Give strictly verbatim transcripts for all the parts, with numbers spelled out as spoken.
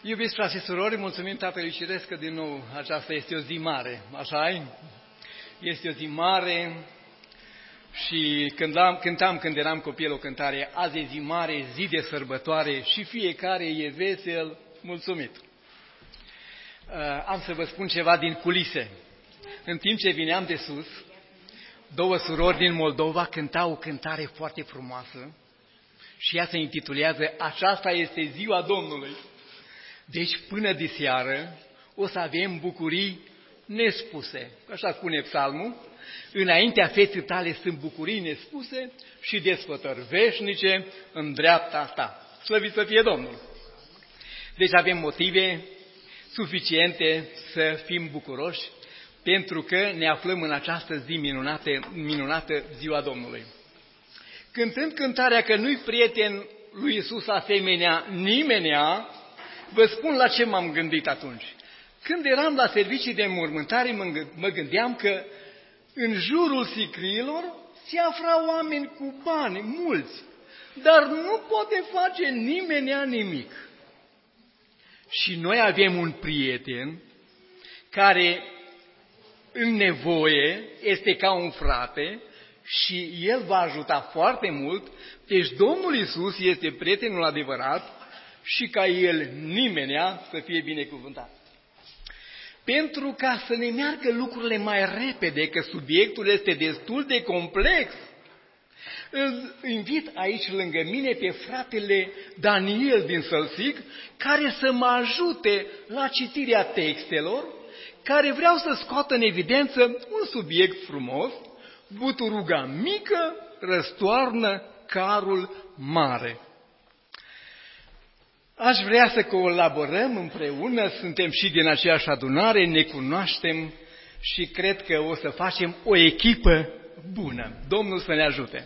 Iubiți frate și surori, mulțumim Tatălui Ceresc că din nou aceasta este o zi mare, așa-i? Este o zi mare și cântam, cântam când eram copil o cântare, azi e zi mare, zi de sărbătoare și fiecare e vesel, mulțumit. Am să vă spun ceva din culise. În timp ce vineam de sus, două surori din Moldova cântau o cântare foarte frumoasă și ea se intitulează Aceasta este ziua Domnului. Deci până de seară o să avem bucurii nespuse. Așa spune psalmul, înaintea feței tale sunt bucurii nespuse și desfătări veșnice în dreapta ta. Slăvit să fie Domnul! Deci avem motive suficiente să fim bucuroși pentru că ne aflăm în această zi minunată, minunată ziua Domnului. Cântând cântarea că nu-i prieten lui Iisus asemenea nimenea, vă spun la ce m-am gândit atunci. Când eram la servicii de înmormântare, mă gândeam că în jurul sicriilor se aflau oameni cu bani, mulți, dar nu poate face nimenea nimic. Și noi avem un prieten care în nevoie este ca un frate și el va ajuta foarte mult, deci Domnul Iisus este prietenul adevărat și ca el nimenea să fie binecuvântat. Pentru ca să ne meargă lucrurile mai repede, că subiectul este destul de complex, îl invit aici lângă mine pe fratele Daniel din Sălsic, care să mă ajute la citirea textelor, care vreau să scoată în evidență un subiect frumos, buturuga mică răstoarnă carul mare. Aș vrea să colaborăm împreună, suntem și din aceeași adunare, ne cunoaștem și cred că o să facem o echipă bună. Domnul să ne ajute.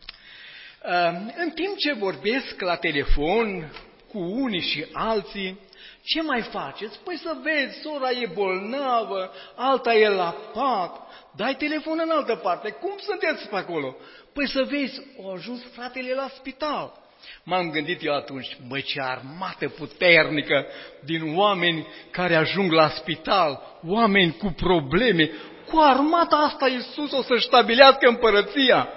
În timp ce vorbesc la telefon cu unii și alții, ce mai faceți? Păi să vezi, sora e bolnavă, alta e la pat, dai telefon în altă parte, cum sunteți pe acolo? Păi să vezi, o ajuns fratele la spital. M-am gândit eu atunci, băi, ce armată puternică din oameni care ajung la spital, oameni cu probleme, cu armata asta Iisus o să stabilească împărăția.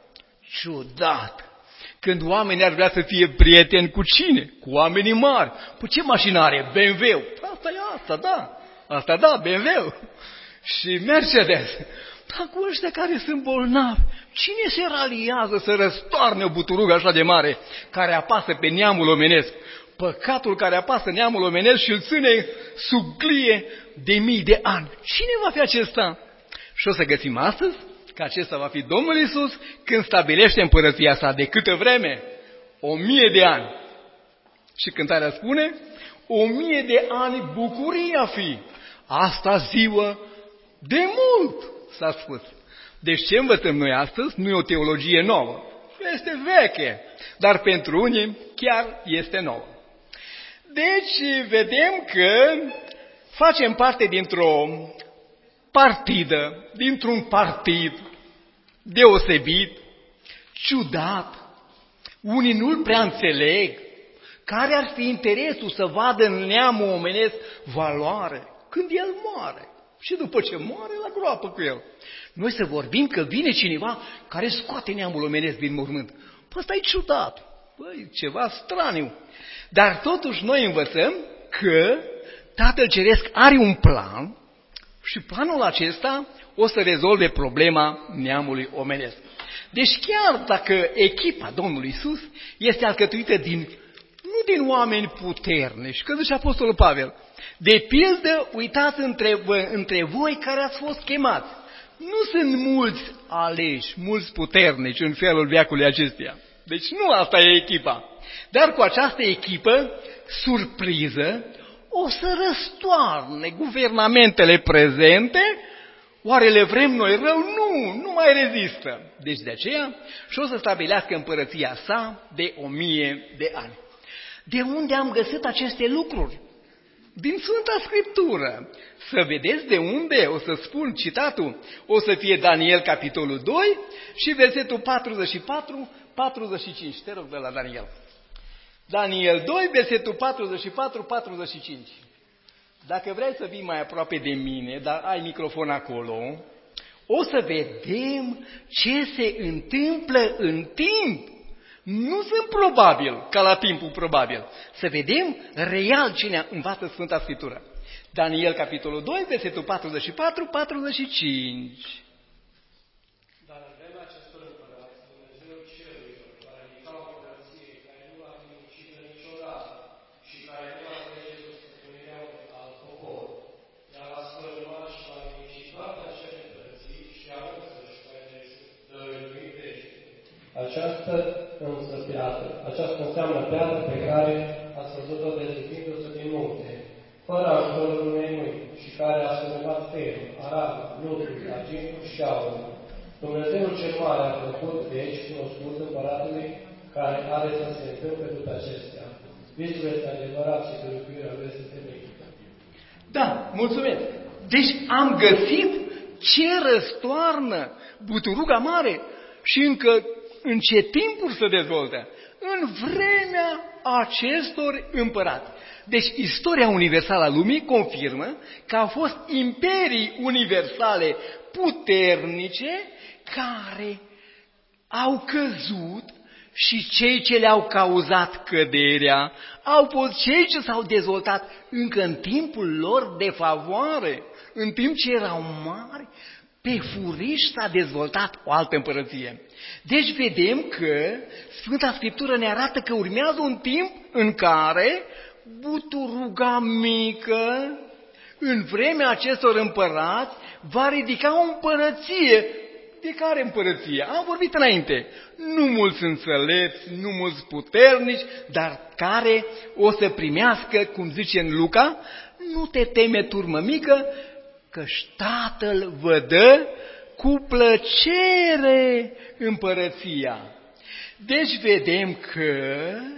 Ciudat! Când oamenii ar vrea să fie prieteni cu cine? Cu oamenii mari. Păi ce mașină are? B M W. Asta e asta, da. Asta da, B M W. Și Mercedes. Dar cu ăștia care sunt bolnavi, cine se raliază să răstoarne o buturugă așa de mare care apasă pe neamul omenesc? Păcatul care apasă neamul omenesc și îl ține sub glie de mii de ani. Cine va fi acesta? Și o să găsim astăzi că acesta va fi Domnul Iisus când stabilește împărăția sa. De câtă vreme? O mie de ani. Și cântarea spune, o mie de ani bucuria fi. Asta ziua de mult, s-a spus. Deci ce învățăm noi astăzi nu e o teologie nouă. Este veche, dar pentru unii chiar este nouă. Deci vedem că facem parte dintr-o partidă, dintr-un partid deosebit, ciudat, unii nu-l prea înțeleg, care ar fi interesul să vadă în neamul omenesc valoare când el moare și după ce moare la groapă cu el. Noi să vorbim că vine cineva care scoate neamul omenesc din mormânt. Păi ăsta e ciudat, păi, ceva straniu. Dar totuși noi învățăm că Tatăl Ceresc are un plan și planul acesta o să rezolve problema neamului omenesc. Deci chiar dacă echipa Domnului Iisus este alcătuită din, nu din oameni puternici, că zice Apostolul Pavel, de pildă, uitați între, între voi care ați fost chemați. Nu sunt mulți aleși, mulți puternici în felul veacului acestuia. Deci nu asta e echipa. Dar cu această echipă, surpriză, o să răstoarne guvernamentele prezente. Oare le vrem noi rău? Nu, nu mai rezistă. Deci de aceea și o să stabilească împărăția sa de o mie de ani. De unde am găsit aceste lucruri? Din Sfânta Scriptură. Să vedeți de unde, o să spun citatul, o să fie Daniel capitolul doi și versetul patruzeci și patru patruzeci și cinci. Te rog de la Daniel. Daniel doi, versetul patruzeci și patru patruzeci și cinci. Dacă vrei să vii mai aproape de mine, dar ai microfon acolo, o să vedem ce se întâmplă în timp. Nu sunt probabil, ca la timpul probabil. Să vedem real ce ne învață Sfânta Scriptură. Daniel, capitolul doi, versetul patruzeci și patru patruzeci și cinci. Dar în vremea acestor împărați, Dumnezeul cerurilor va ridica o împărăție care nu va fi nimicită niciodată și care nu va trece sub stăpânirea unui alt popor. Ea va spărma și va nimici toate acele împărății și a însăși va dărâi veșnic. Această însă piatră, aceasta înseamnă piatră pe care ați văzut-o dezlicindu-se din munte, fără ajutorul unei mâini, și care a sănătat ferul, aramul, lutul, argintul și aurul. Dumnezeul cel mare a făcut, deci, cunoscut împăratului care are să se întâmple după acestea. Visul este adevărat și tâlcuirea lui este temenică. Da, mulțumesc. Deci am găsit ce răstoarnă buturuga mare și încă în ce timpuri se dezvoltă. În vremea acestor împărați. Deci istoria universală a lumii confirmă că au fost imperii universale puternice care au căzut și cei ce le-au cauzat căderea au fost cei ce s-au dezvoltat încă în timpul lor de favoare, în timp ce erau mari, pe furiș s-a dezvoltat o altă împărăție. Deci vedem că Sfânta Scriptură ne arată că urmează un timp în care buturuga mică, în vremea acestor împărați, va ridica o împărăție. De care împărăție? Am vorbit înainte. Nu mulți înțelepți, nu mulți puternici, dar care o să primească, cum zice în Luca, nu te teme, turmă mică, că-și Tatăl vă dă cu plăcere împărăția. Deci vedem că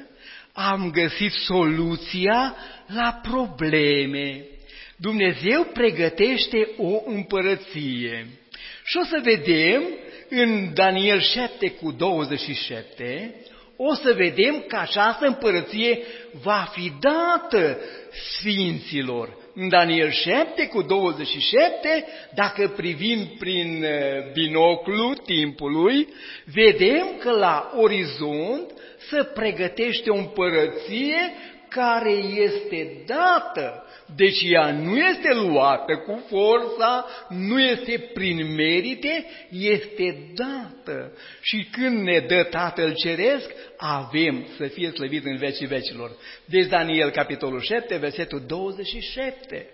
am găsit soluția la probleme. Dumnezeu pregătește o împărăție. Și o să vedem în Daniel șapte cu douăzeci și șapte, o să vedem că această împărăție va fi dată sfinților. În Daniel șapte cu douăzeci și șapte, dacă privim prin binoclu timpului, vedem că la orizont se pregătește o împărăție care este dată. Deci ea nu este luată cu forța, nu este prin merite, este dată. Și când ne dă Tatăl Ceresc, avem să fie slăvit în vecii vecilor. Deci Daniel, capitolul șapte, versetul douăzeci și șapte.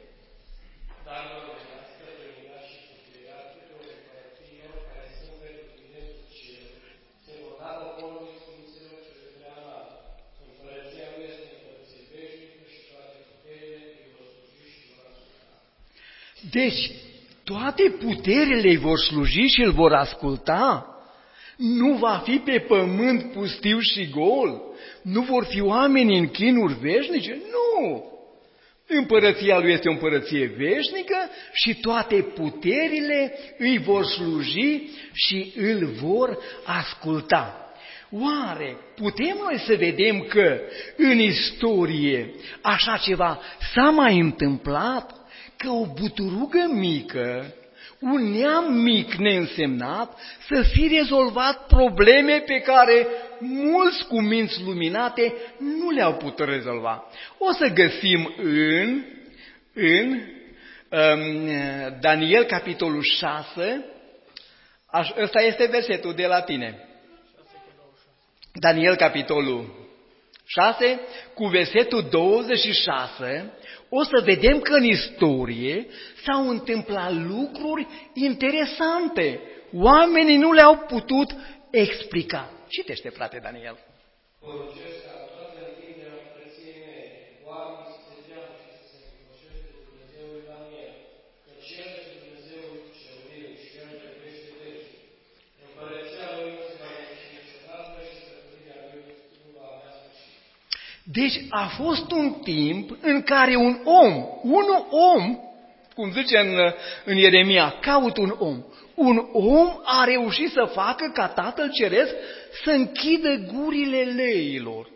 Deci, toate puterile îi vor sluji și îl vor asculta. Nu va fi pe pământ pustiu și gol. Nu vor fi oameni în chinuri veșnice. Nu! Împărăția lui este o împărăție veșnică și toate puterile îi vor sluji și îl vor asculta. Oare putem noi să vedem că în istorie așa ceva s-a mai întâmplat? Că o buturugă mică, un neam mic neînsemnat, să fi rezolvat probleme pe care mulți cu minți luminate nu le-au putut rezolva. O să găsim în, în um, Daniel, capitolul șase, ăsta este versetul de la tine. Daniel, capitolul șase, cu versetul douăzeci și șase, o să vedem că în istorie s-au întâmplat lucruri interesante. Oamenii nu le-au putut explica. Citește, frate Daniel. Poruncesc ca toată întinderea împărăției mele, oamenii să se teamă și să se înfășește de Dumnezeul Daniel, căci El este Dumnezeul cerurilor și El trebuiește veșnic. Împărăția Lui nu se va ieși niciodată și stăpânirea Lui nu va avea sfârșit. Deci a fost un timp în care un om, un om, cum zice în, în Ieremia, caut un om, un om a reușit să facă ca Tatăl Ceresc să închidă gurile leilor.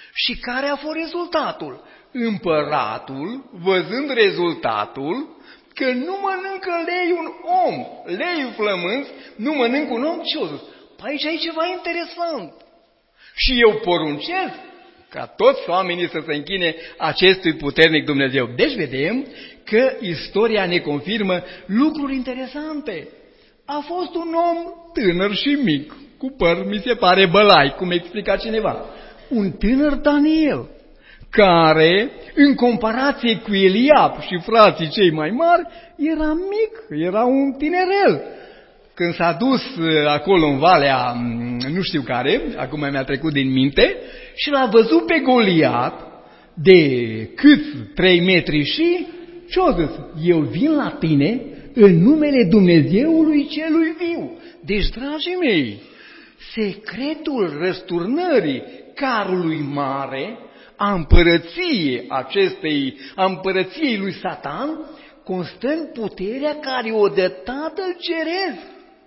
Și care a fost rezultatul? Împăratul, văzând rezultatul, că nu mănâncă lei un om, lei flămânzi, nu mănâncă un om, ce o zis? Păi aici e ceva interesant. Și eu poruncesc ca toți oamenii să se închine acestui puternic Dumnezeu. Deci vedem că istoria ne confirmă lucruri interesante. A fost un om tânăr și mic, cu păr, mi se pare bălai, cum explica cineva. Un tânăr Daniel, care, în comparație cu Eliab și frații cei mai mari, era mic, era un tinerel. Când s-a dus acolo în valea, nu știu care, acum mi-a trecut din minte, și l-a văzut pe Goliat, de cât trei metri și, ce-o zis? Eu vin la tine în numele Dumnezeului celui viu. Deci, dragii mei, secretul răsturnării carului mare, a împărăției acestei, a împărăției lui Satan, constă în puterea care o dă Tatăl Ceresc.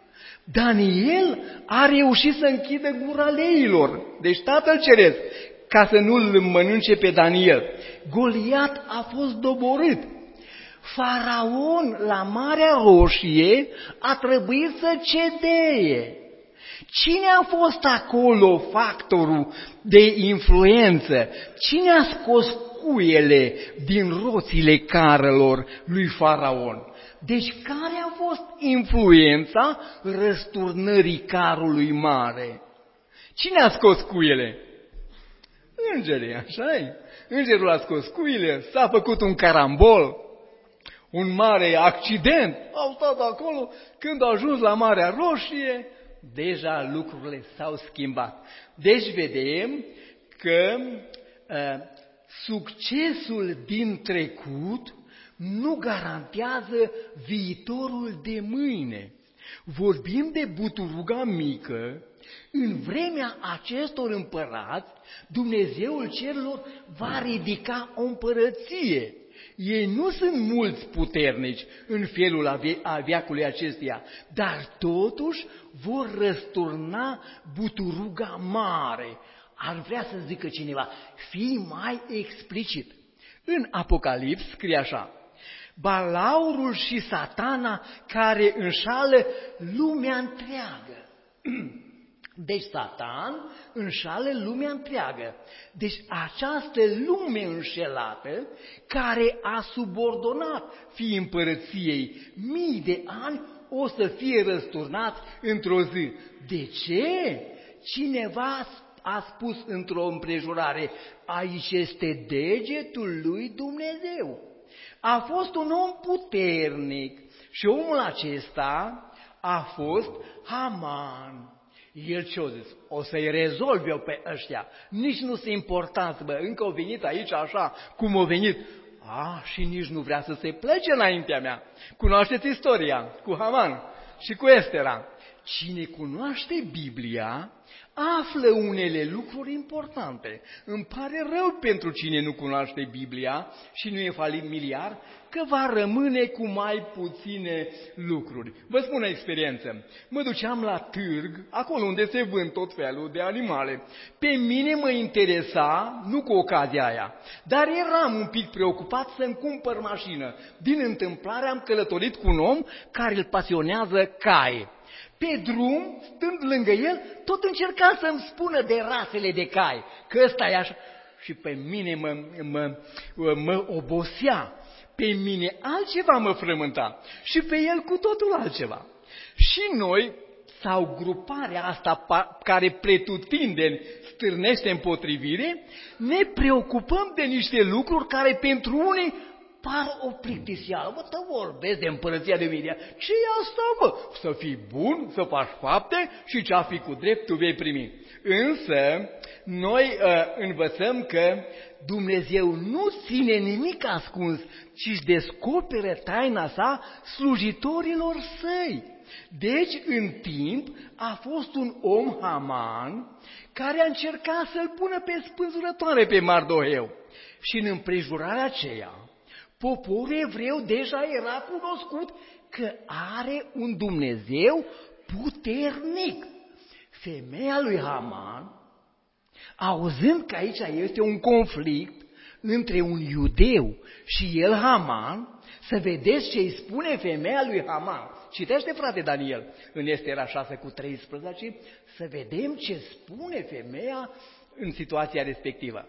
Daniel a reușit să închidă gura leilor, deci Tatăl Ceresc, ca să nu-l mănânce pe Daniel. Goliat a fost doborât. Faraon la Marea Roșie a trebuit să cedeie. Cine a fost acolo factorul de influență? Cine a scos cuiele din roțile carelor lui Faraon? Deci care a fost influența răsturnării carului mare? Cine a scos cuiele? Îngerii, așa-i? Îngerul a scos cuiele, s-a făcut un carambol, un mare accident, au stat acolo, când au ajuns la Marea Roșie, deja lucrurile s-au schimbat. Deci vedem că uh, succesul din trecut nu garantează viitorul de mâine. Vorbim de buturuga mică, în vremea acestor împărați, Dumnezeul cerurilor va ridica o împărăție. Ei nu sunt mulți puternici în felul a veacului acesteia, dar totuși vor răsturna buturuga mare. Ar vrea să zică cineva, fii mai explicit. În Apocalips scrie așa, balaurul și satana care înșală lumea întreagă. Deci Satan înșală lumea întreagă. Deci această lume înșelată, care a subordonat fie împărăției mii de ani, o să fie răsturnat într-o zi. De ce? Cineva a spus într-o împrejurare, aici este degetul lui Dumnezeu. A fost un om puternic și omul acesta a fost Haman. El ce-o zis? O să-i rezolv eu pe ăștia. Nici nu se importanți, bă, încă au venit aici așa cum au venit. A, și nici nu vrea să se plece înaintea mea. Cunoașteți istoria cu Haman și cu Estera. Cine cunoaște Biblia află unele lucruri importante. Îmi pare rău pentru cine nu cunoaște Biblia și nu e familiar, că va rămâne cu mai puține lucruri. Vă spun o experiență. Mă duceam la târg, acolo unde se vând tot felul de animale. Pe mine mă interesa, nu cu ocazia aia, dar eram un pic preocupat să-mi cumpăr mașină. Din întâmplare am călătorit cu un om care îl pasionează cai. Pe drum, stând lângă el, tot încerca să-mi spună de rasele de cai, că ăsta e așa. Și pe mine mă, mă, mă obosea, pe mine altceva mă frământa și pe el cu totul altceva. Și noi, sau gruparea asta care pretutindeni stârnește împotrivire, ne preocupăm de niște lucruri care pentru unii par o plictisială. Bă, te vorbesc de împărăția de Media. Ce e asta, bă? Să fii bun, să faci fapte și ce-a fi cu drept tu vei primi. Însă, noi uh, învățăm că Dumnezeu nu ține nimic ascuns, ci își descoperă taina sa slujitorilor săi. Deci, în timp, a fost un om Haman care a încercat să-l pună pe spânzurătoare pe Mardoheu. Și în împrejurarea aceea, poporul evreu deja era cunoscut că are un Dumnezeu puternic. Femeia lui Haman Auzând că aici este un conflict între un iudeu și el, Haman, să vedeți ce îi spune femeia lui Haman. Citește, frate Daniel, în Estera șase cu treisprezece, să vedem ce spune femeia în situația respectivă.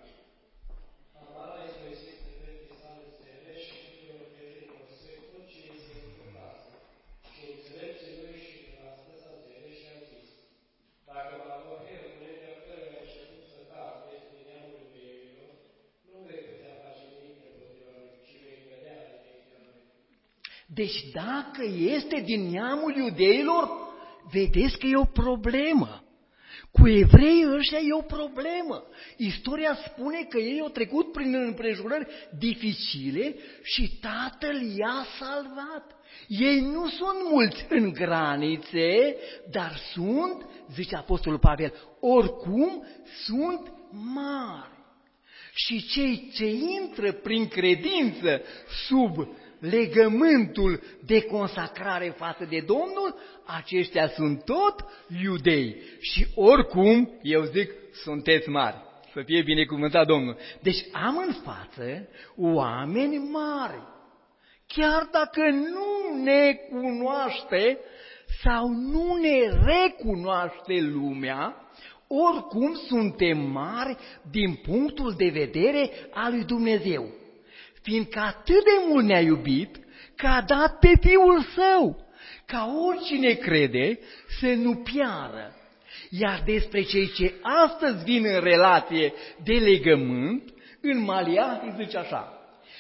Deci dacă este din neamul iudeilor, vedeți că e o problemă. Cu evreii ăștia e o problemă. Istoria spune că ei au trecut prin împrejurări dificile și Tatăl i-a salvat. Ei nu sunt mulți în granițe, dar sunt, zice Apostolul Pavel, oricum sunt mari. Și cei ce intră prin credință sub legământul de consacrare față de Domnul, aceștia sunt tot iudei. Și oricum, eu zic, sunteți mari. Să fie binecuvântat Domnul. Deci am în față oameni mari. Chiar dacă nu ne cunoaște sau nu ne recunoaște lumea, oricum suntem mari din punctul de vedere al lui Dumnezeu. Fiindcă atât de mult ne-a iubit, că a dat pe Fiul Său, ca oricine crede să nu piară. Iar despre cei ce astăzi vin în relație de legământ, în Maliahi zice așa,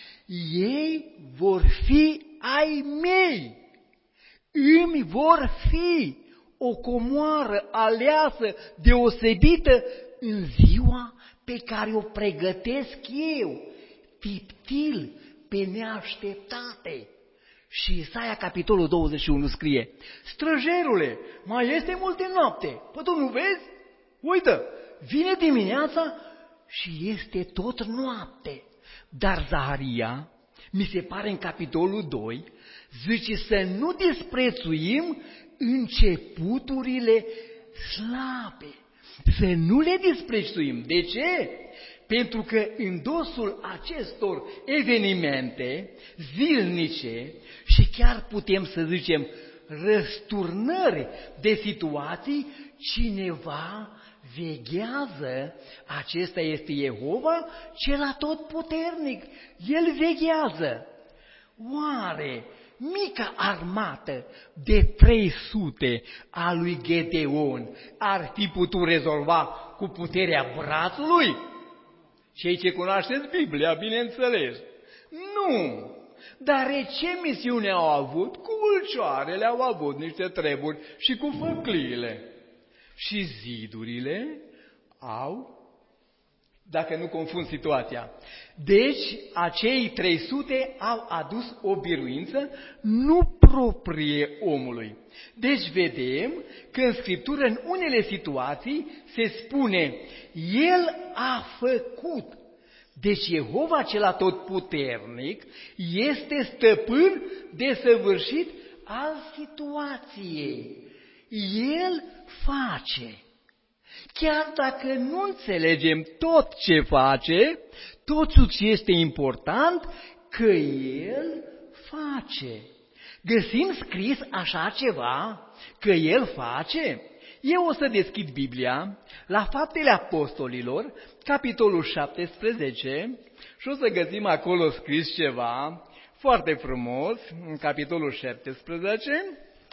ei vor fi ai mei, îmi vor fi o comoară aleasă, deosebită în ziua pe care o pregătesc eu, tiptil pe neașteptate. Și Isaia, capitolul douăzeci și unu, scrie, străjerule, mai este multe noapte. Păi tu nu vezi? Uită, vine dimineața și este tot noapte. Dar Zaharia, mi se pare în capitolul doi, zice să nu disprețuim începuturile slabe. Să nu le disprețuim. De ce? Pentru că în dosul acestor evenimente zilnice și chiar putem să zicem răsturnări de situații, cineva veghează. Acesta este Jehova, cel atotputernic. El veghează. Oare mica armată de trei sute a lui Gedeon ar fi putut rezolva cu puterea brațului? Cei ce cunoașteți Biblia, bineînțeles. Nu! Dar ce misiune au avut? Cu ulcioarele au avut niște treburi și cu făcliile. Și zidurile au, dacă nu confund situația. Deci, acei trei sute au adus o biruință nu proprie omului. Deci vedem că în Scriptură, în unele situații, se spune, El a făcut. Deci Jehova cel atotputernic este stăpân desăvârșit al situației. El face. Chiar dacă nu înțelegem tot ce face, totuși este important că El face. Găsim scris așa ceva, că El face? Eu o să deschid Biblia la Faptele Apostolilor, capitolul șaptesprezece, și o să găsim acolo scris ceva foarte frumos, în capitolul șaptesprezece,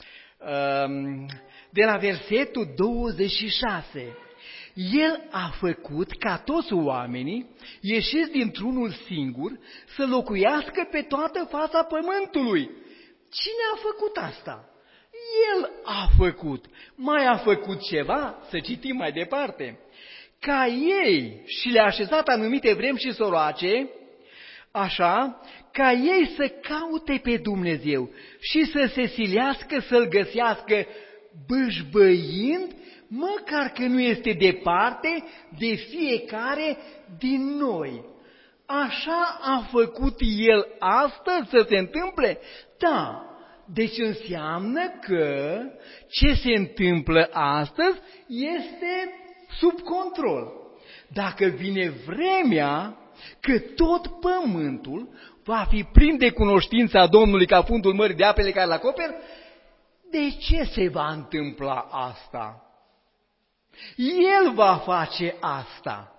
de la versetul douăzeci și șase. El a făcut ca toți oamenii, ieșiți dintr-unul singur, să locuiască pe toată fața pământului. Cine a făcut asta? El a făcut. Mai a făcut ceva? Să citim mai departe. Ca ei, și le-a așezat anumite vremi și soroace, așa, ca ei să caute pe Dumnezeu și să se silească să-L găsească, bâșbăind, măcar că nu este departe de fiecare din noi. Așa a făcut El astăzi să se întâmple? Da. Deci înseamnă că ce se întâmplă astăzi este sub control. dacă vine vremea că tot pământul va fi plin de cunoștința Domnului ca fundul mării de apele care îl acoper, de ce se va întâmpla asta? El va face asta.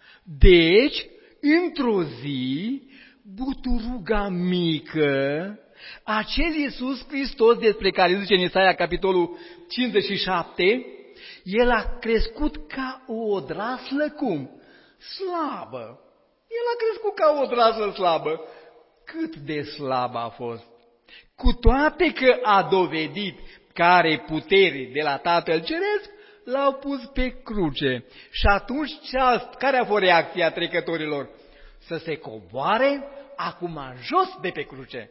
Deci, într-o zi, buturuga mică, acel Iisus Hristos despre care zice în Isaia capitolul cincizeci și șapte, El a crescut ca o odraslă cum? Slabă. El a crescut ca o odraslă slabă. Cât de slabă a fost? Cu toate că a dovedit că are puteri de la Tatăl Ceresc, l-au pus pe cruce. Și atunci, care a fost reacția trecătorilor? Să se coboare acum jos de pe cruce.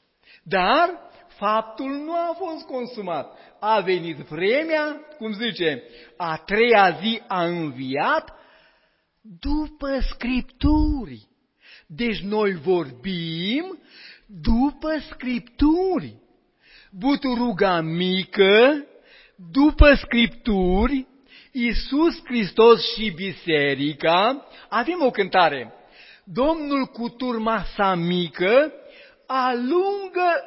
Dar faptul nu a fost consumat. A venit vremea, cum zice, a treia zi a înviat după Scripturi. Deci noi vorbim după Scripturi. Buturuga mică, după Scripturi, Iisus Hristos și Biserica. Avem o cântare. Domnul cu turma sa mică alungă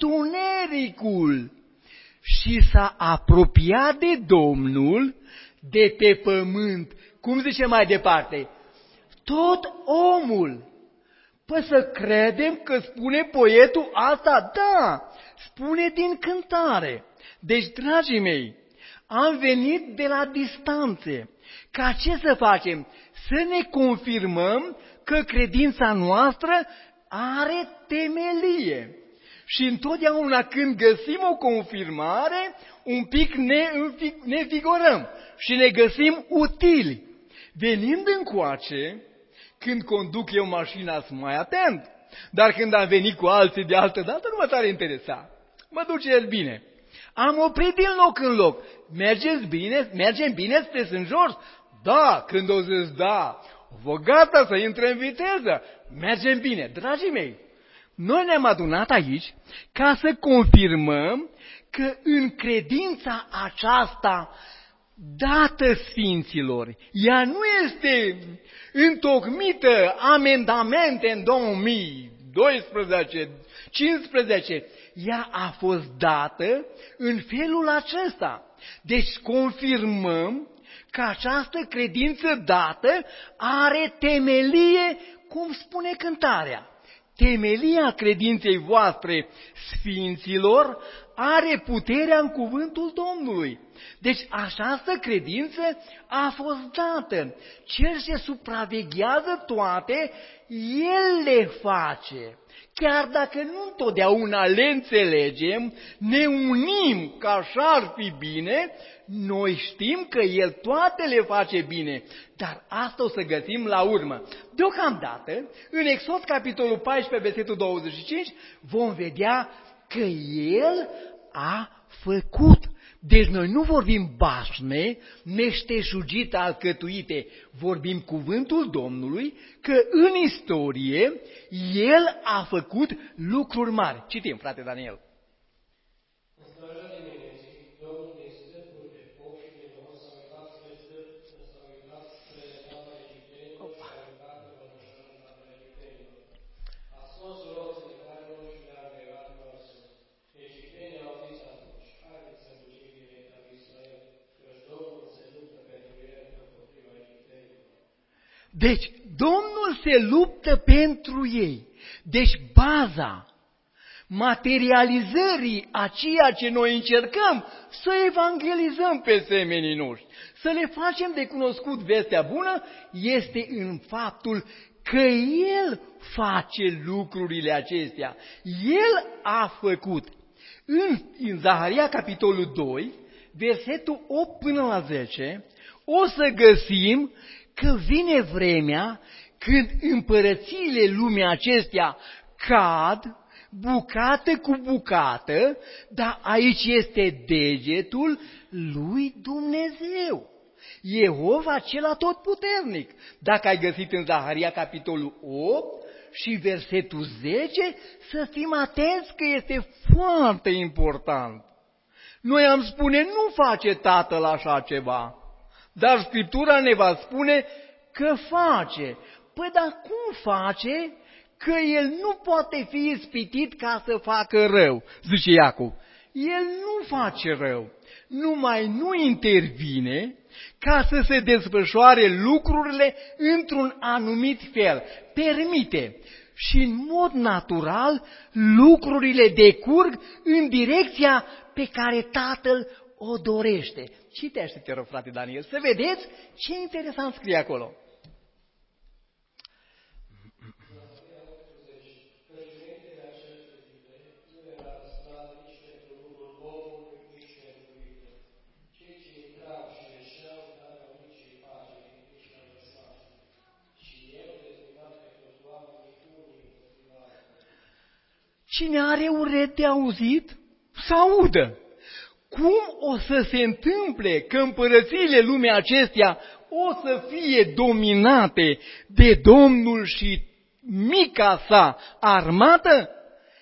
întunericul și s-a apropiat de Domnul de pe pământ. Cum zice mai departe? Tot omul. Păi să credem că spune poetul asta? Da, spune din cântare. Deci, dragii mei, am venit de la distanțe. Ca ce să facem? Să ne confirmăm că credința noastră are temelie. Și întotdeauna când găsim o confirmare, un pic ne, ne vigorăm și ne găsim utili. Venind încoace, când conduc eu mașina, sunt mai atent, dar când am venit cu alții de altă dată, nu mă tare interesa. Mă duce el bine. Am oprit din loc în loc. Mergeți bine? Mergem bine spre Sânt George? Da, când o zis da, vă gata să intre în viteză. Mergem bine. Dragii mei, noi ne-am adunat aici ca să confirmăm că în credința aceasta dată Sfinților, ea nu este întocmită amendamente în două mii doisprezece, cincisprezece, ea a fost dată în felul acesta. Deci confirmăm că această credință dată are temelie, cum spune cântarea. Temelia credinței voastre, Sfinților, are puterea în cuvântul Domnului. Deci această credință a fost dată. Cel ce supraveghează toate, El le face. Chiar dacă nu întotdeauna le înțelegem, ne unim că așa ar fi bine, noi știm că El toate le face bine. Dar asta o să găsim la urmă. Deocamdată, în Exod, capitolul paisprezece, versetul douăzeci și cinci, vom vedea că El a făcut. Deci noi nu vorbim bașme, meșteșugite, alcătuite, vorbim cuvântul Domnului, că în istorie El a făcut lucruri mari. Citim, frate Daniel. Deci, Domnul se luptă pentru ei. Deci, baza materializării a ceea ce noi încercăm să evangelizăm pe semenii noștri, să le facem de cunoscut vestea bună, este în faptul că El face lucrurile acestea. El a făcut. În, în Zaharia, capitolul doi, versetul opt până la zece, o să găsim că vine vremea când împărățiile lumii acestea cad, bucată cu bucată, dar aici este degetul lui Dumnezeu. Jehova cel atotputernic. Dacă ai găsit în Zaharia capitolul opt și versetul zece, să fim atenți că este foarte important. Noi am spune, nu face Tatăl așa ceva. Dar Scriptura ne va spune că face. Păi dar cum face? Că el nu poate fi ispitit ca să facă rău, zice Iacov. El nu face rău, numai nu intervine ca să se desfășoare lucrurile într-un anumit fel. Permite. Și în mod natural lucrurile decurg în direcția pe care Tatăl o dorește. Citește, te rog, frate Daniel, să vedeți ce interesant scrie acolo. Cine are urechi de auzit, să audă. Cum o să se întâmple că împărățiile lumii acestea o să fie dominate de Domnul și mica sa armată?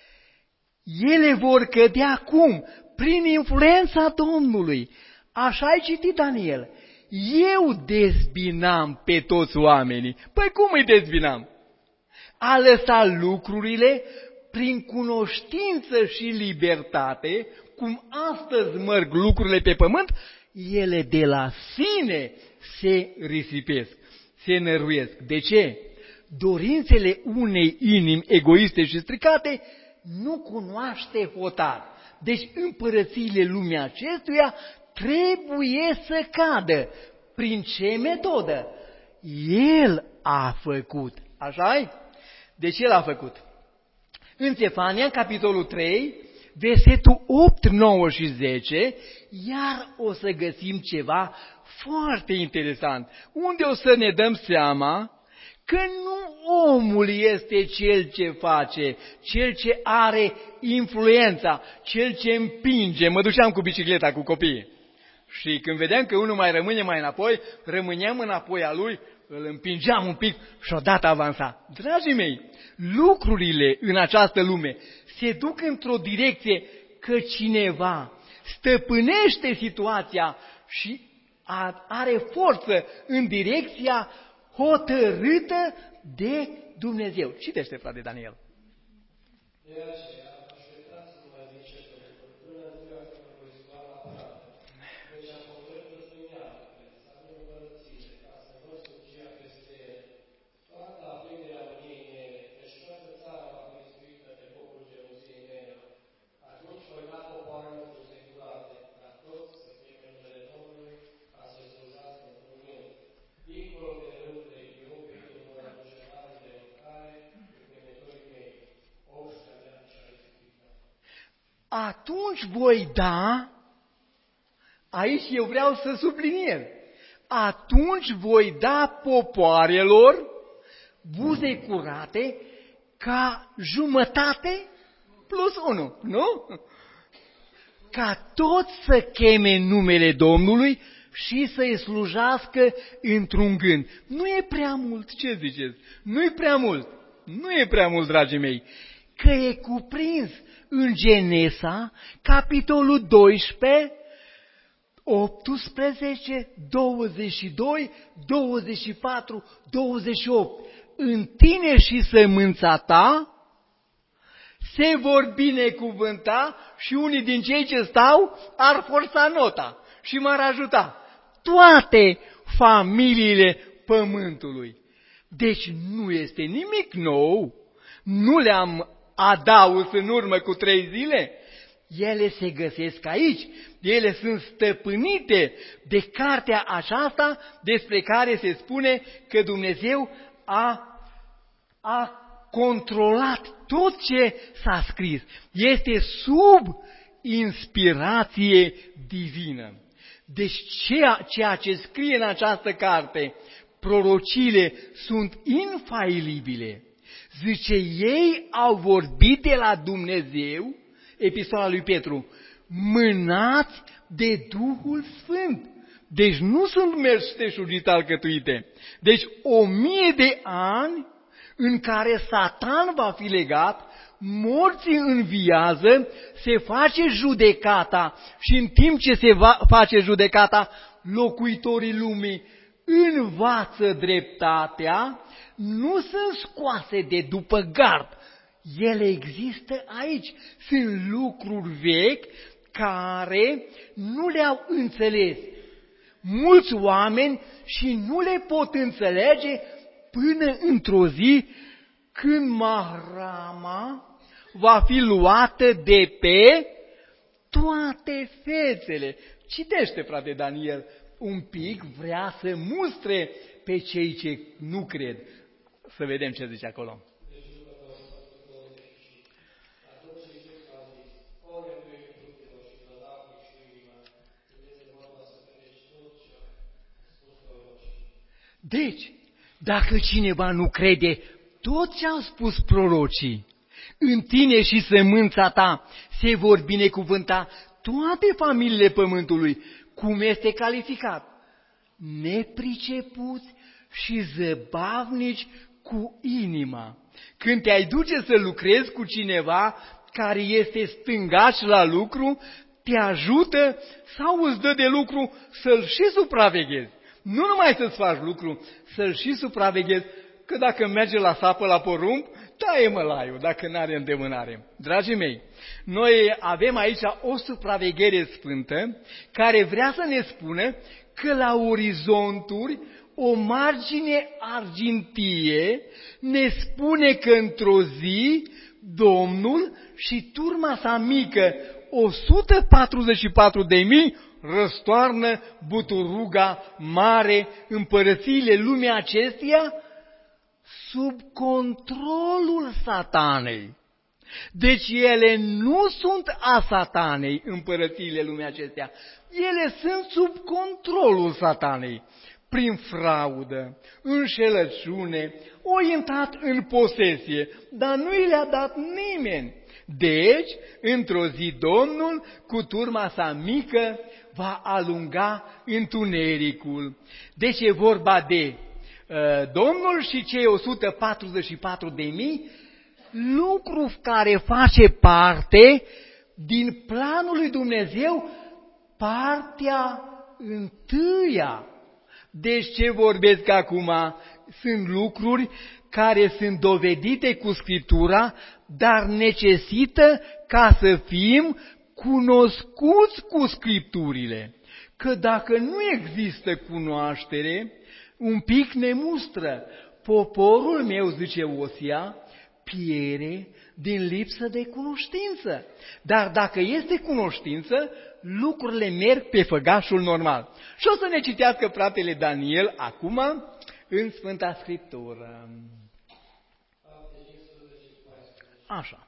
Ele vor cădea cum? Prin influența Domnului. Așa ai citit, Daniel. Eu dezbinam pe toți oamenii. Păi cum îi dezbinam? A lăsat lucrurile prin cunoștință și libertate, cum astăzi merg lucrurile pe pământ, ele de la sine se risipesc, se năruiesc. De ce? Dorințele unei inimi egoiste și stricate nu cunoaște hotar. Deci împărățiile lumii acestuia trebuie să cadă. Prin ce metodă? El a făcut. Așa-i? Deci El a făcut. În Țefania, capitolul trei, versetul opt, nouă și zece, iar o să găsim ceva foarte interesant, unde o să ne dăm seama că nu omul este cel ce face, cel ce are influența, cel ce împinge. Mă duceam cu bicicleta cu copiii și când vedeam că unul mai rămâne mai înapoi, rămâneam înapoi a lui, îl împingeam un pic și odată avansa. Dragii mei, lucrurile în această lume se duc într-o direcție că cineva stăpânește situația și are forță în direcția hotărâtă de Dumnezeu. Citește, frate Daniel. De aceea, așteptați-vă mai încet, până în ziua când vă voi scoala la parată. Deci am hotărât răstimneală, să avem împărățire, ca să vă sugia peste el. Toată aprinderea mâniei mele, deci toată țara va fi ispitită de focul geloziei mele. Atunci voi da popoarele cu securate, ca toți să fie pe numele Domnului, ca să slujească într-un el. Dincolo de râurile Etiopii, îl vor aduce mari de mâncare, cu primitorii mei. Atunci voi da, aici eu vreau să subliniez, atunci voi da popoarelor buze curate ca jumătate plus unu, nu? Ca toți să cheme numele Domnului și să-i slujească într-un gând. Nu e prea mult, ce ziceți? Nu e prea mult, nu e prea mult, dragii mei, că e cuprins în Genesa, capitolul doisprezece, optsprezece, douăzeci și doi, douăzeci și patru, douăzeci și opt. În tine și sămânța ta se vor binecuvânta și unii din cei ce stau ar forța nota și m-ar ajuta. Toate familiile pământului. Deci nu este nimic nou, nu le-am adaus în urmă cu trei zile, ele se găsesc aici, ele sunt stăpânite de cartea aceasta despre care se spune că Dumnezeu a, a controlat tot ce s-a scris. Este sub inspirație divină. Deci ceea, ceea ce scrie în această carte, prorociile sunt infailibile. Zice, ei au vorbit de la Dumnezeu, epistola lui Petru, mânați de Duhul Sfânt. Deci nu sunt meșteșugii alcătuite. Deci o mie de ani în care Satan va fi legat, morții înviază, se face judecata și în timp ce se va face judecata, locuitorii lumii învață dreptatea, nu sunt scoase de după gard. Ele există aici. Sunt lucruri vechi care nu le-au înțeles mulți oameni și nu le pot înțelege până într-o zi când mahrama va fi luată de pe toate fețele. Citește, frate Daniel, un pic, vrea să mustre pe cei ce nu cred. Să vedem ce zice acolo. Deci, dacă cineva nu crede tot ce au spus prorocii, în tine și sămânța ta se vor binecuvânta toate familiile pământului, cum este calificat, nepricepuți și zăbavnici cu inima. Când te-ai duce să lucrezi cu cineva care este stângaș la lucru, te ajută sau îți dă de lucru să-l și supraveghezi. Nu numai să-ți faci lucru, să-l și supraveghezi, că dacă merge la sapă la porumb, taie mălaiul, dacă n-are îndemânare. Dragii mei, noi avem aici o supraveghere sfântă care vrea să ne spună că la orizonturi o margine argintie ne spune că într-o zi Domnul și turma sa mică, o sută patruzeci și patru de mii, răstoarnă buturuga mare, împărățiile lumii acesteia, sub controlul satanei. Deci ele nu sunt a satanei, împărățiile lumii acesteia. Ele sunt sub controlul satanei. Prin fraudă, înșelăciune, au intrat în posesie, dar nu i le-a dat nimeni. Deci, într-o zi, Domnul, cu turma sa mică, va alunga întunericul. Deci e vorba de uh, Domnul și cei o sută patruzeci și patru de mii, lucru care face parte din planul lui Dumnezeu, partea întâia. Deci ce vorbesc acum sunt lucruri care sunt dovedite cu Scriptura, dar necesită ca să fim cunoscuți cu Scripturile. Că dacă nu există cunoaștere, un pic ne mustră. Poporul meu, zice Osia, piere din lipsă de cunoștință. Dar dacă este cunoștință, lucrurile merg pe făgașul normal. Și o să ne citească fratele Daniel acum în Sfânta Scriptură. Așa.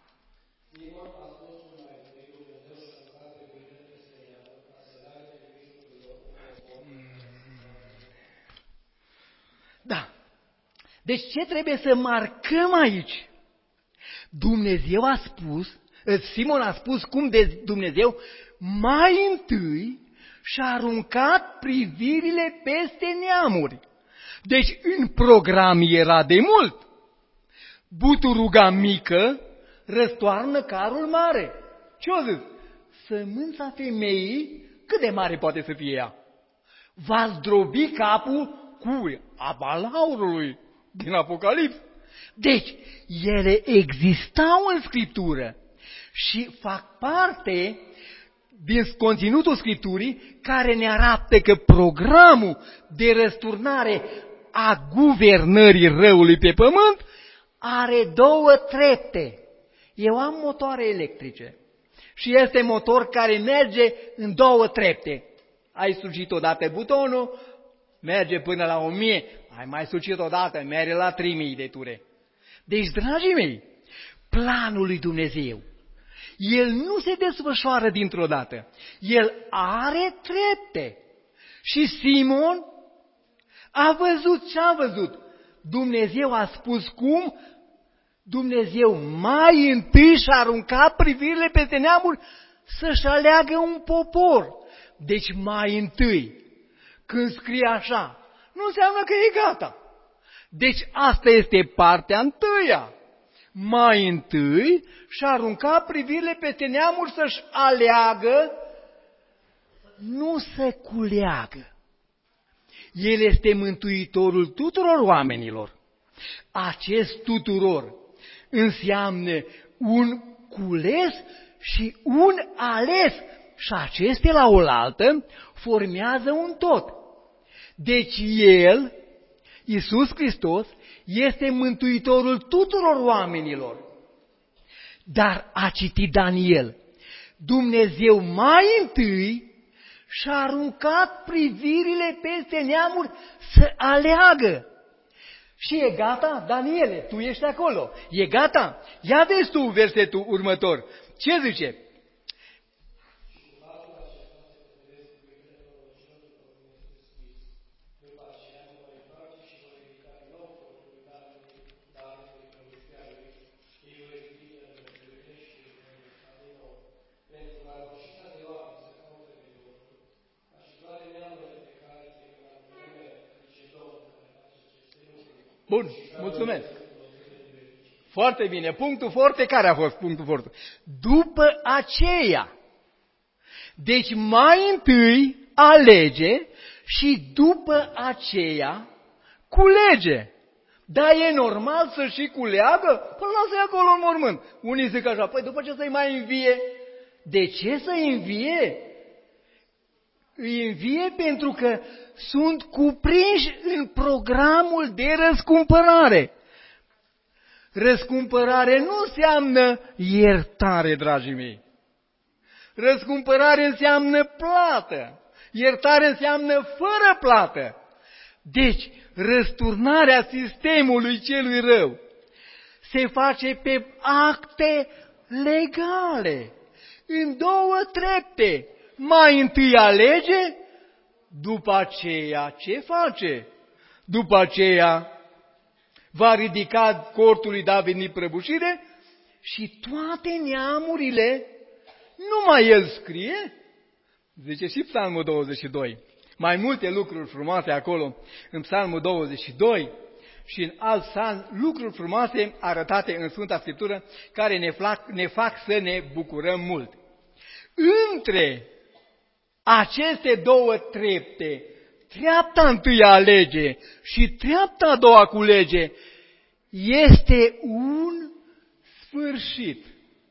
Da. Deci ce trebuie să marcăm aici? Dumnezeu a spus, Simon a spus cum de Dumnezeu mai întâi și-a aruncat privirile peste neamuri. Deci în program era de mult. Buturuga mică răstoarnă carul mare. Ce-o zis? Sămânța femeii, cât de mare poate să fie ea? Va zdrobi capul cu abalaurului din Apocalips. Deci, ele existau în Scriptură și fac parte din conținutul Scripturii care ne arată că programul de răsturnare a guvernării răului pe pământ are două trepte. Eu am motoare electrice și este motor care merge în două trepte. Ai sucit odată butonul, merge până la o mie, ai mai sucit odată, merge la trei mii de ture. Deci, dragii mei, planul lui Dumnezeu, el nu se desfășoară dintr-o dată. El are trepte. Și Simon a văzut ce a văzut. Dumnezeu a spus cum? Dumnezeu mai întâi și-a aruncat privirile peste neamuri să-și aleagă un popor. Deci mai întâi, când scrie așa, nu înseamnă că e gata. Deci asta este partea întâia. Mai întâi și-a aruncat privirile peste neamuri să-și aleagă, nu să culeagă. El este mântuitorul tuturor oamenilor. Acest tuturor înseamnă un cules și un ales și acestea la oaltă formează un tot. Deci El, Iisus Hristos, este mântuitorul tuturor oamenilor. Dar a citit Daniel, Dumnezeu mai întâi și-a aruncat privirile peste neamuri să aleagă. Și e gata, Daniele, tu ești acolo, e gata? Ia vezi tu versetul următor. Ce zice? Bun, mulțumesc. Foarte bine. Punctul forte, care a fost punctul forte? După aceea. Deci mai întâi alege și după aceea culege. Dar e normal să și culeagă? Păi lasă-i acolo în mormânt. Unii zic așa, păi după ce să-i mai învie? De ce să-i învie? Îi învie pentru că sunt cuprinși în programul de răscumpărare. Răscumpărare nu înseamnă iertare, dragii mei. Răscumpărare înseamnă plată. Iertare înseamnă fără plată. Deci, răsturnarea sistemului celui rău se face pe acte legale, în două trepte. Mai întâi alege, după aceea ce face? După aceea va ridica cortul lui David în prăbușire și toate neamurile, numai el scrie, zice și Psalmul douăzeci și doi, mai multe lucruri frumoase acolo în Psalmul douăzeci și doi și în alt psalm, lucruri frumoase arătate în Sfânta Scriptură care ne fac, ne fac să ne bucurăm mult. Între aceste două trepte, treapta întâi alege și treapta a doua culege, este un sfârșit.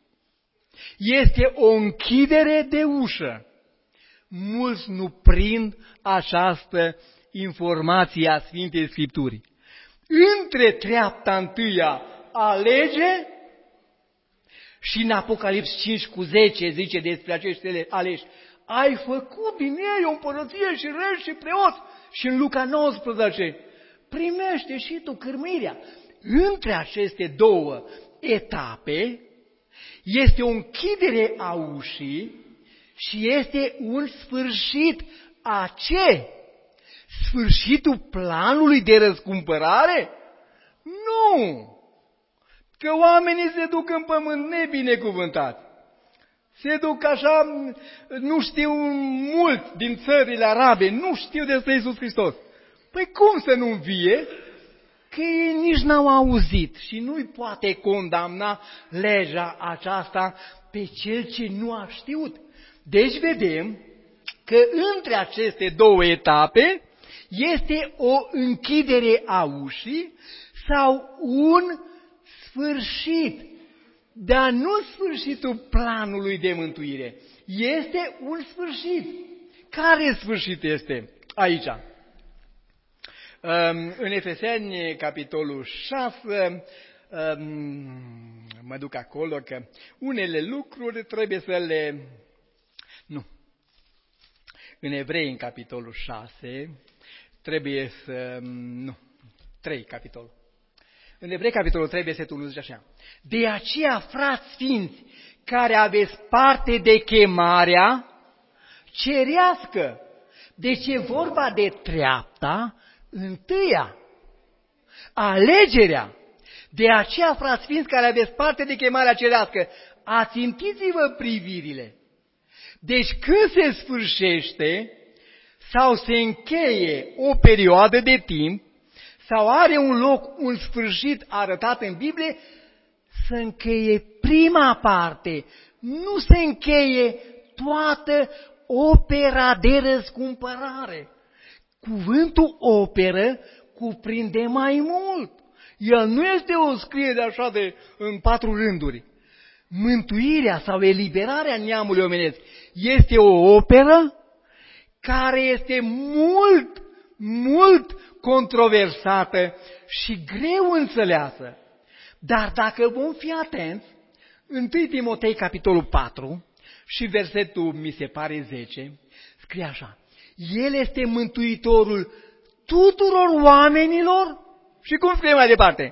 Este o închidere de ușă. Mulți nu prind această informație a Sfintei Scripturii. Între treapta întâia alege și în Apocalips cinci cu zece zice despre acești aleși, ai făcut din ei o împărăție și reși și preoți. Și în Luca nouăsprezece, primește și tu cârmirea. Între aceste două etape este o închidere a ușii și este un sfârșit. A ce? Sfârșitul planului de răscumpărare? Nu! Că oamenii se duc în pământ nebinecuvântați. Se duc așa, nu știu mult din țările arabe, nu știu despre Iisus Hristos. Păi cum să nu învie? Că ei nici n-au auzit și nu-i poate condamna legea aceasta pe cel ce nu a știut. Deci vedem că între aceste două etape este o închidere a ușii sau un sfârșit. Dar nu sfârșitul planului de mântuire. Este un sfârșit. Care sfârșit este aici? În Efeseni, capitolul șase, mă duc acolo că unele lucruri trebuie să le... Nu. În Evrei, în capitolul șase, trebuie să... Nu. trei capitolul. În Evrei, capitolul trei, versetul unu, zice așa. De aceea, frați sfinți, care aveți parte de chemarea cerească. Deci e vorba de treapta întâia, alegerea. De aceea, frați sfinți, care aveți parte de chemarea cerească, ațintiți-vă privirile. Deci când se sfârșește sau se încheie o perioadă de timp, sau are un loc, un sfârșit arătat în Biblie, să încheie prima parte, nu se încheie toată opera de răscumpărare. Cuvântul operă cuprinde mai mult. El nu este o scriere așa de în patru rânduri. Mântuirea sau eliberarea neamului omenesc este o operă care este mult, mult controversată și greu înțeleasă. Dar dacă vom fi atenți, întâi Timotei, capitolul patru și versetul, mi se pare, zece, scrie așa: El este mântuitorul tuturor oamenilor și cum scrie mai departe?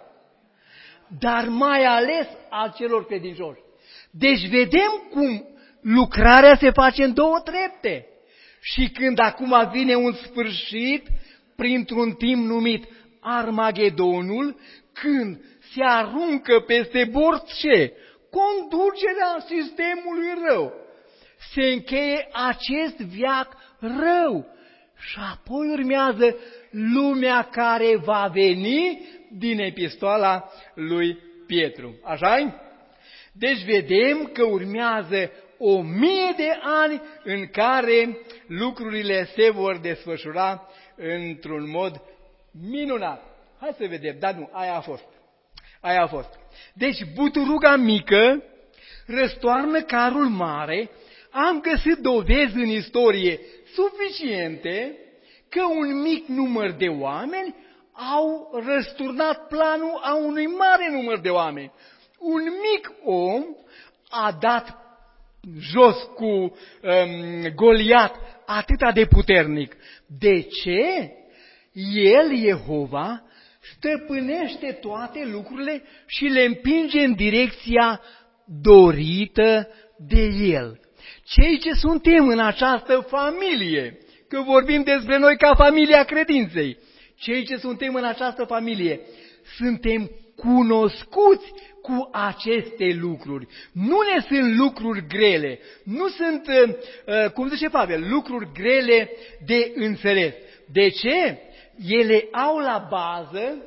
Dar mai ales al celor credincioși. Deci vedem cum lucrarea se face în două trepte. Și când acum vine un sfârșit, printr-un timp numit Armagedonul, când se aruncă peste bord ce? Conducerea sistemului rău. Se încheie acest veac rău și apoi urmează lumea care va veni din epistola lui Pietru. Așa-i? Deci vedem că urmează o mie de ani în care lucrurile se vor desfășura într-un mod minunat. Hai să vedem, dar nu, aia a fost. Aia a fost. Deci buturuga mică răstoarnă carul mare. Am găsit dovezi în istorie suficiente că un mic număr de oameni au răsturnat planul a unui mare număr de oameni. Un mic om a dat jos cu um, Goliat atâta de puternic. De ce? El, Jehova, stăpânește toate lucrurile și le împinge în direcția dorită de El. Cei ce suntem în această familie, că vorbim despre noi ca familia credinței, cei ce suntem în această familie, suntem cunoscuți cu aceste lucruri. Nu ne sunt lucruri grele, nu sunt, cum zice Pavel, lucruri grele de înțeles. De ce? Ele au la bază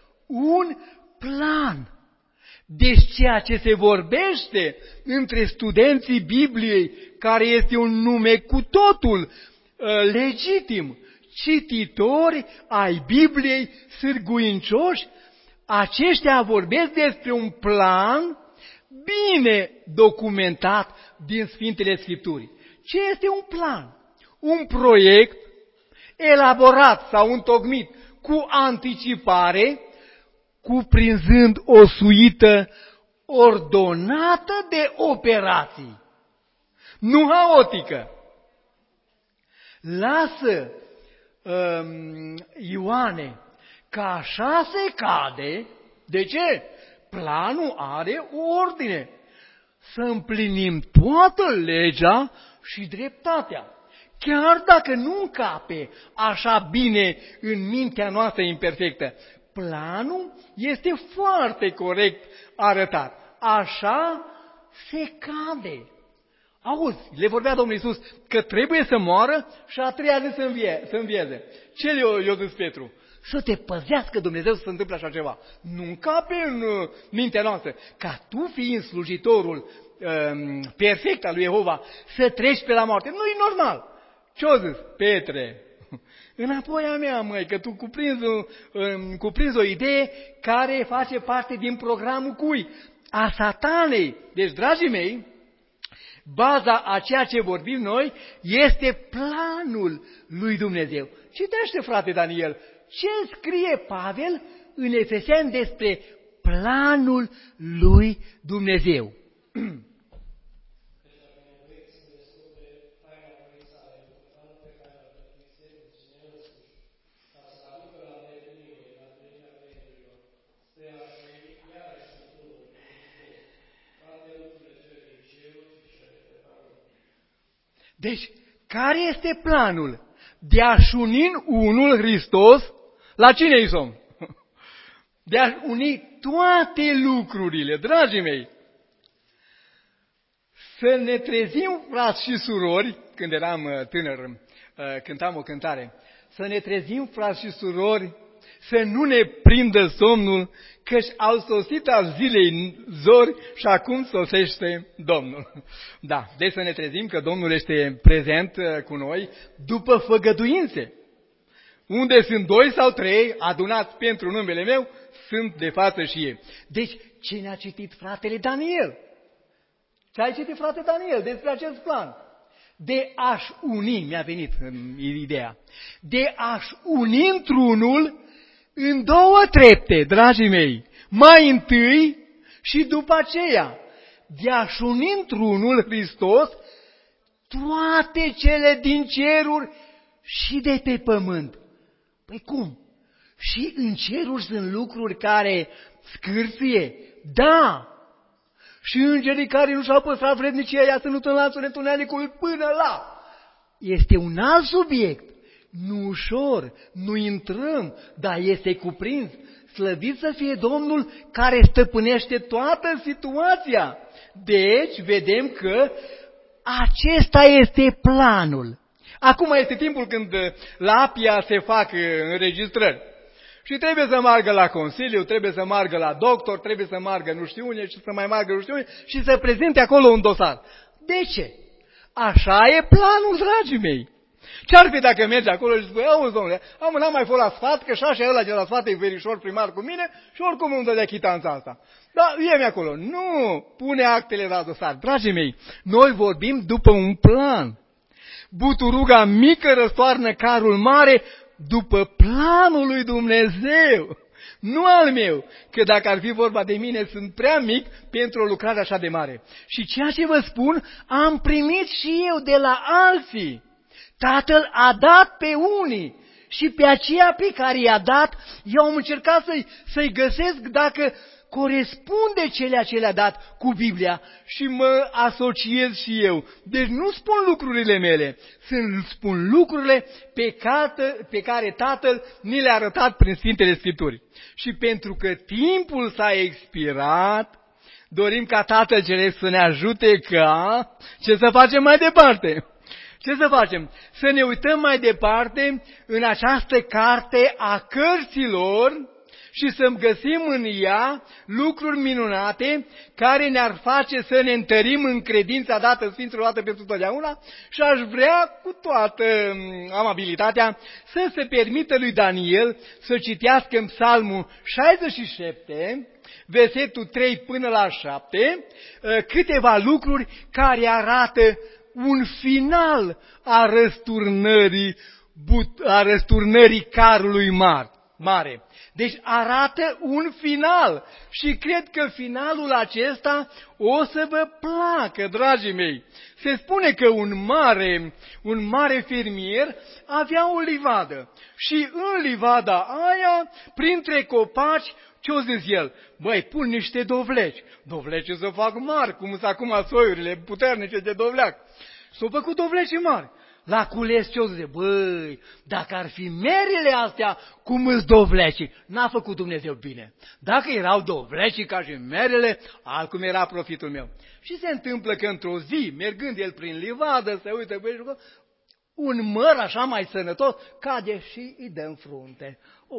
un plan. Deci ceea ce se vorbește între studenții Bibliei, care este un nume cu totul uh, legitim, cititori ai Bibliei sârguincioși, aceștia vorbesc despre un plan bine documentat din Sfintele Scripturii. Ce este un plan? Un proiect elaborat sau întocmit cu anticipare, cuprinzând o suită ordonată de operații, nu haotică. Lasă, um, Ioane, că așa se cade. De ce? Planul are o ordine. Să împlinim toată legea și dreptatea. Chiar dacă nu încape așa bine în mintea noastră imperfectă, planul este foarte corect arătat. Așa se cade. Auzi, le vorbea Domnul Iisus că trebuie să moară și a treia zi să, învie, să învieze. Ce le-a zis Petru? Să te păzească Dumnezeu să se întâmple așa ceva. Nu încape în uh, mintea noastră. Ca tu fiind slujitorul um, perfect al lui Jehova, să treci pe la moarte. Nu-i normal. Ce-o zis? Petre, înapoi a mea, măi, că tu cuprinzi, um, cuprinzi o idee care face parte din programul cui? A satanei. Deci, dragii mei, baza a ceea ce vorbim noi este planul lui Dumnezeu. Citește, frate Daniel, ce scrie Pavel în Efeseni despre planul lui Dumnezeu. Deci, care este planul? De a-și uni unul Hristos, la cine îi somn? De a uni toate lucrurile, dragii mei. Să ne trezim, frați și surori, când eram tânăr, cântam o cântare, să ne trezim, frați și surori, să nu ne prindă somnul, căci au sosit al zilei zori și acum sosește Domnul. Da, deci să ne trezim că Domnul este prezent cu noi după făgăduințe. Unde sunt doi sau trei adunați pentru numele meu, sunt de față și ei. Deci, ce ne-a citit fratele Daniel? Ce ai citit, frate Daniel, despre acest plan? De a-și uni, mi-a venit în ideea, de a-și uni într-unul în două trepte, dragii mei, mai întâi și după aceea, de a-și uni într-unul, Hristos, toate cele din ceruri și de pe pământ. Păi cum? Și în ceruri sunt lucruri care scârție? Da! Și îngerii care nu și-au păstrat vrednicia, ea sunt în lanțul întunericului până la. Este un alt subiect. Nu ușor, nu intrăm, dar este cuprins. Slăvit să fie Domnul care stăpânește toată situația. Deci, vedem că acesta este planul. Acum este timpul când la Apia se fac înregistrări. Și trebuie să meargă la consiliu, trebuie să meargă la doctor, trebuie să meargă nu știu unde și să mai meargă nu știu unde și să prezinte acolo un dosar. De ce? Așa e planul, dragii mei. Ce-ar fi dacă mergi acolo și spui, auzi, domnule, am n-am mai fost la sfat, că și așa ăla de la sfat e verișor primar cu mine și oricum îmi dă de chitanța asta. Da, ie-mi acolo. Nu, pune actele la dosar. Dragii mei, noi vorbim după un plan. Buturuga mică răstoarnă carul mare după planul lui Dumnezeu, nu al meu, că dacă ar fi vorba de mine, sunt prea mic pentru o lucrare așa de mare. Și ceea ce vă spun, am primit și eu de la alții. Tatăl a dat pe unii și pe aceea pe care i-a dat, eu am încercat să-i, să-i găsesc dacă corespunde celea ce le-a dat cu Biblia și mă asociez și eu. Deci nu spun lucrurile mele, sunt, spun lucrurile pe, cată, pe care Tatăl ni le-a arătat prin Sfintele Scripturi. Și pentru că timpul s-a expirat, dorim ca Tatăl Ceresc să ne ajute ca ce să facem mai departe. Ce să facem? Să ne uităm mai departe în această carte a cărților și să găsim în ea lucruri minunate care ne-ar face să ne întărim în credința dată Sfinților dată pentru totdeauna și aș vrea cu toată amabilitatea să se permită lui Daniel să citească în Psalmul șaizeci și șapte, versetul trei până la șapte, câteva lucruri care arată un final a răsturnării, a răsturnării carului mare. Deci arată un final și cred că finalul acesta o să vă placă, dragii mei. Se spune că un mare, un mare fermier avea o livadă și în livada aia, printre copaci, ce-o zis el? Băi, pun niște dovleci. Dovleci să fac mari, cum sunt acum soiurile puternice de dovleac. S-au făcut dovleci mari. La cules ce-o zice? Băi, dacă ar fi merele astea, cum îți dovleci? N-a făcut Dumnezeu bine. Dacă erau dovleci ca și merele, altcum era profitul meu. Și se întâmplă că într-o zi, mergând el prin livadă, se uită, băi, un măr așa mai sănătos, cade și îi dă în frunte. Oh.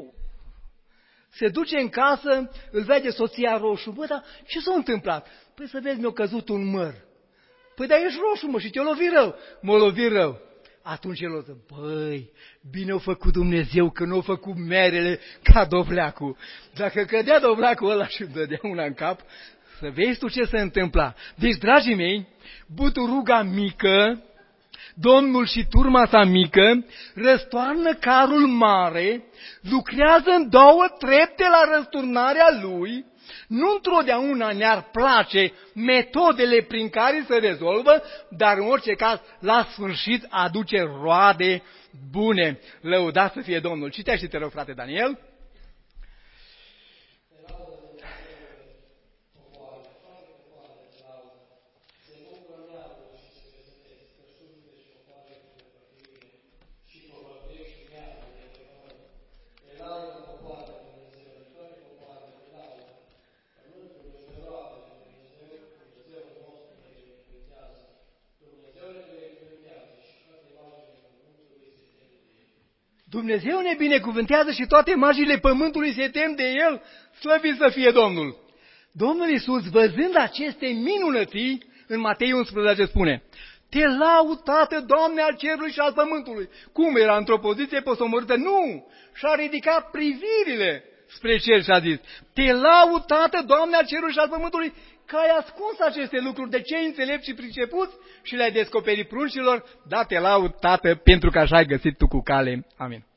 Se duce în casă, îl vede soția roșu. Bă, dar ce s-a întâmplat? Păi să vezi, mi-a căzut un măr. Păi dar ești roșu, mă, și te-o lovi rău. M-a lovit rău. Atunci el o zice, băi, bine a făcut Dumnezeu că nu a făcut merele ca dovleacul. Dacă cădea dovleacul ăla și îmi dădea una în cap, să vezi tu ce se întâmpla. Deci, dragii mei, buturuga mică, Domnul și turma sa mică, răstoarnă carul mare, lucrează în două trepte la răsturnarea lui. Nu întotdeauna ne-ar place metodele prin care se rezolvă, dar în orice caz, la sfârșit, aduce roade bune. Lăudat să fie Domnul. Citește, te rog, frate Daniel. Dumnezeu ne binecuvântează și toate magile pământului se tem de El, slăvit să fie Domnul. Domnul Iisus, văzând aceste minunății, în Matei unsprezece spune, Te laud, Tată, Doamne al cerului și al pământului. Cum era într-o poziție posomorâtă? Nu! Și-a ridicat privirile spre cer și a zis, te laud, Tată, Doamne al cerului și al pământului, că ai ascuns aceste lucruri de cei înțelepți și pricepuți și le-ai descoperit pruncilor, da, te laud, Tată, pentru că așa ai găsit tu cu cale. Amin.